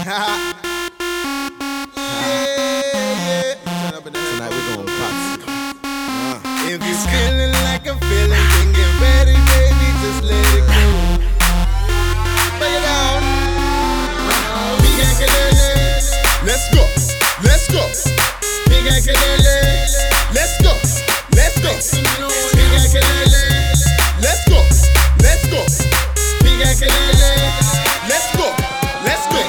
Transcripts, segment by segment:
Tonight we're going pop. If you're feeling like I'm feeling, then get ready, baby, just let it go. Bring it down. Let's go, let's go. Let's go, let's go. Let's go, let's go. Let's go, let's go.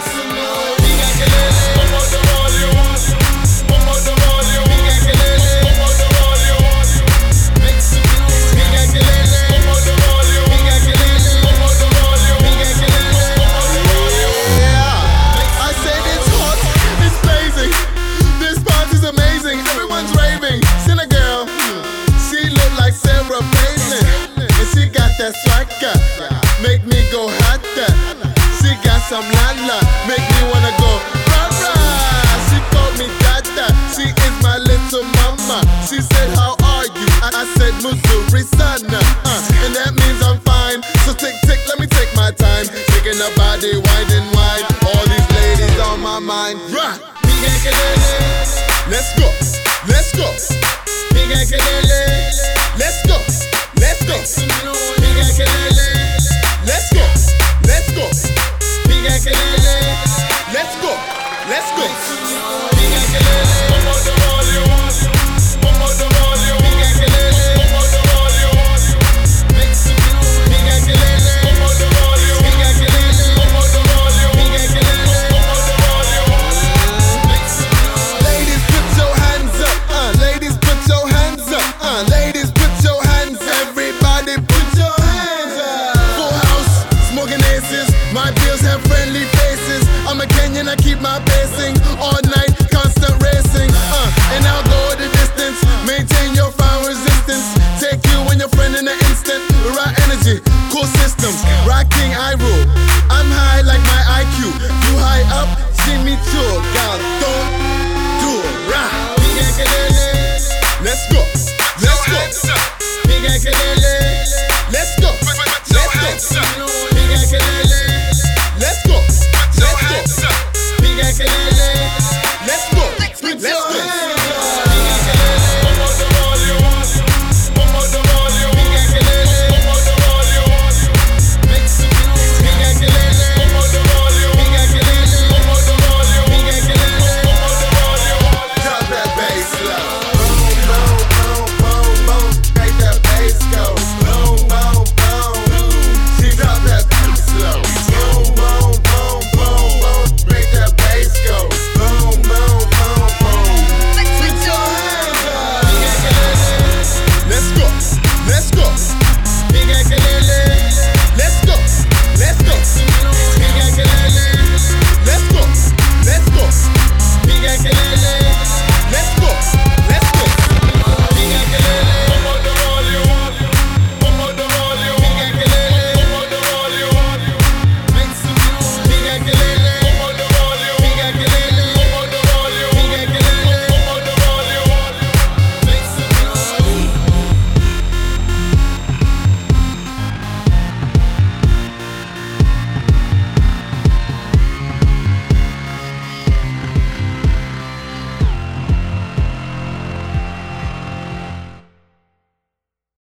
That swagger, make me go hotter. She got some lala, make me wanna go rah-rah. She called me dada, she is my little mama. She said, how are you? I said, Missouri sana, and that means I'm fine. So tick, let me take my time. Taking her body wide and wide. All these ladies on my mind. Rah! Let's go, let's go. Let's go, let's go. Let's go, let's go. Let's go, let's go.